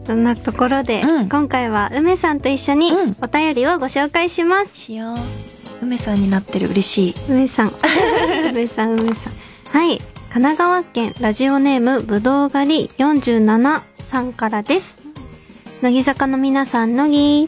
そんなところで、今回は梅さんと一緒にお便りをご紹介します。 しよう。梅さんになってる、嬉しい。 梅さん梅さん。はい、神奈川県ラジオネームぶどう狩り47さんからです。乃木坂の皆さん、乃木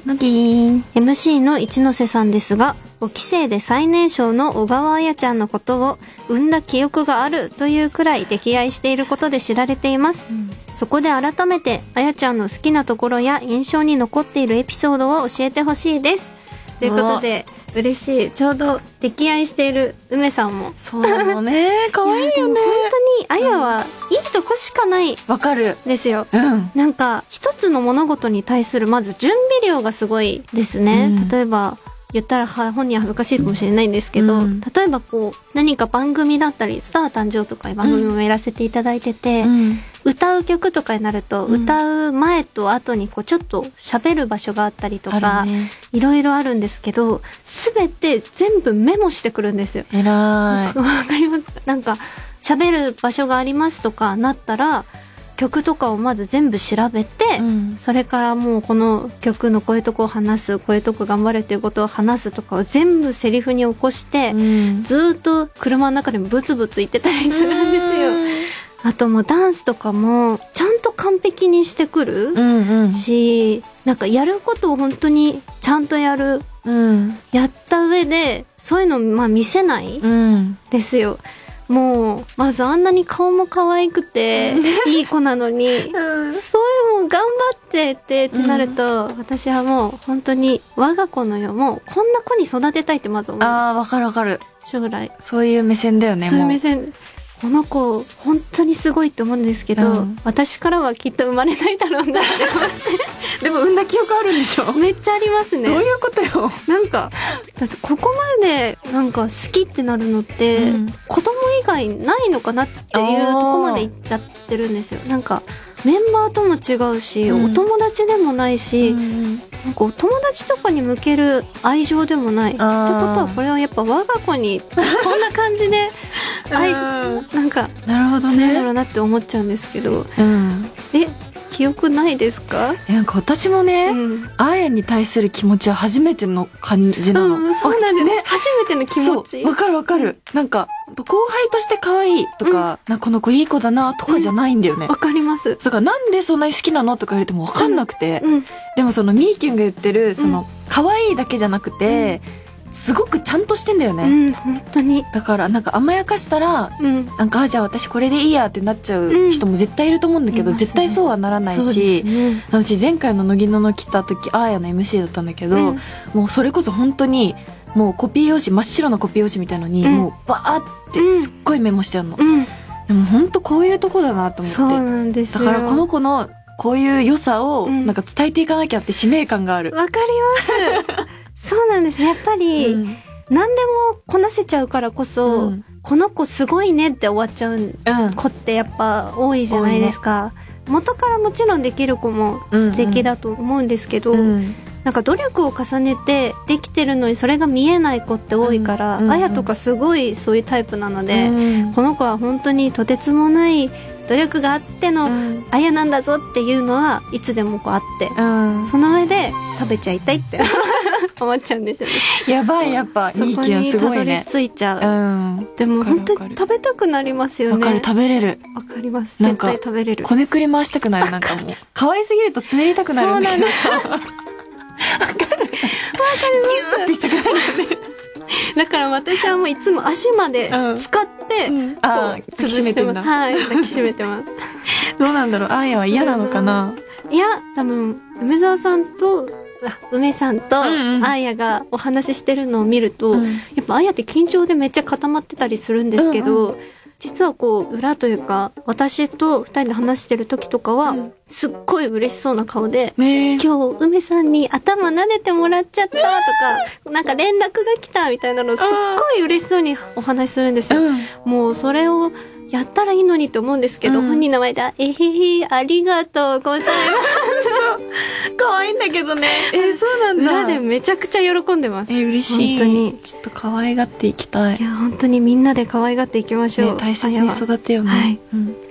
MC の一ノ瀬さんですが、5期生で最年少の小川彩ちゃんのことを産んだ記憶があるというくらい溺愛していることで知られています。そこで改めて彩ちゃんの好きなところや印象に残っているエピソードを教えてほしいです。ということで、嬉しい。ちょうど溺愛している梅さんも。 そうなのね。可愛いよね。 本当に彩はいいとこしかない。 わかる。 ですよ。なんか一つの物事に対するまず準備量がすごいですね。例えば言ったら本人は恥ずかしいかもしれないんですけど、例えばこう何か番組だったりスター誕生とかいう番組もやらせていただいてて、歌う曲とかになると、歌う前と後にこうちょっと喋る場所があったりとか、いろいろあるんですけど、全て全部メモしてくるんですよ。 偉い。わかりますか？なんか喋る場所がありますとかなったら、曲とかをまず全部調べて、それからもうこの曲のこういうとこを話す、こういうとこ頑張れっていうことを話すとかを全部セリフに起こして、ずっと車の中でもブツブツ言ってたりするんですよ。あともうダンスとかもちゃんと完璧にしてくるし、なんかやることを本当にちゃんとやる、やった上でそういうの見せないですよ。もうまずあんなに顔も可愛くていい子なのに、そういうもう頑張ってってなると、私はもう本当に我が子のよ、もうこんな子に育てたいってまず思う。 わかるわかる。 将来そういう目線だよね。 そういう目線。この子本当にすごいと思うんですけど、私からはきっと生まれないだろうなって思ってでも産んだ記憶あるんでしょ？ めっちゃありますね。 どういうことよ。 なんかだってここまでなんか好きってなるのって、子供以外ないのかなっていうとこまでいっちゃってるんですよ。なんかメンバーとも違うし、お友達でもないし、なんかお友達とかに向ける愛情でもないってことは、これはやっぱ我が子にこんな感じでなんかなるほどね。 そうだろうなって思っちゃうんですけど、記憶ないですか？ なんか私もね、あーやに対する気持ちは初めての感じなの。 そうなんですね。初めての気持ち。 わかるわかる。なんか後輩として可愛いとか、この子いい子だなとかじゃないんだよね。 わかります。 だからなんでそんなに好きなのとか言われてもわかんなくて、でもそのみーきゅんが言ってるその可愛いだけじゃなくて、すごくちゃんとしてんだよね。 本当に。 だからなんか甘やかしたら、なんかじゃあ私これでいいやってなっちゃう人も絶対いると思うんだけど、絶対そうはならないし、私前回の乃木の来た時あーやの MC だったんだけど、もうそれこそ本当にもうコピー用紙、真っ白なコピー用紙みたいのに、もうバーってすっごいメモしてあるの。でも本当こういうとこだなと思って。 そうなんですよ。 だからこの子のこういう良さをなんか伝えていかなきゃって使命感がある。 わかります。そうなんですね。やっぱり、何でもこなせちゃうからこそ、この子すごいねって終わっちゃう子ってやっぱ多いじゃないですか。元からもちろんできる子も素敵だと思うんですけど、なんか努力を重ねてできてるのにそれが見えない子って多いから、あやとかすごいそういうタイプなので、この子は本当にとてつもない努力があってのあやなんだぞっていうのはいつでもこうあって、その上で食べちゃいたいって思っちゃうんですよね。 やばい、やっぱいい気がすごいね。そこにたどり着いちゃう。でも本当に食べたくなりますよね。 わかる、食べれる。 わかります。絶対食べれる。 こねくり回したくなる。なんかもう可愛すぎるとつねりたくなる。 そうなんですよ。わかる。わかります。 ギューってしたくなるよね。 だから私はもういつも足まで使って抱きしめてんだ。 はい、抱きしめてます。 どうなんだろう、あーやは嫌なのかな。 いや、多分梅沢さんと梅さんとあーやがお話ししてるのを見ると、やっぱあーやって緊張でめっちゃ固まってたりするんですけど、実はこう裏というか私と二人で話してる時とかはすっごい嬉しそうな顔で、今日梅さんに頭撫でてもらっちゃったとか、なんか連絡が来たみたいなのすっごい嬉しそうにお話しするんですよ。もうそれをやったらいいのにって思うんですけど、本人の前でえへへありがとうございます可愛いんだけどね。そうなんだ。 裏でめちゃくちゃ喜んでます。 嬉しい。 本当にちょっと可愛がっていきたい。 いや本当にみんなで可愛がっていきましょう。 大切に育てようね。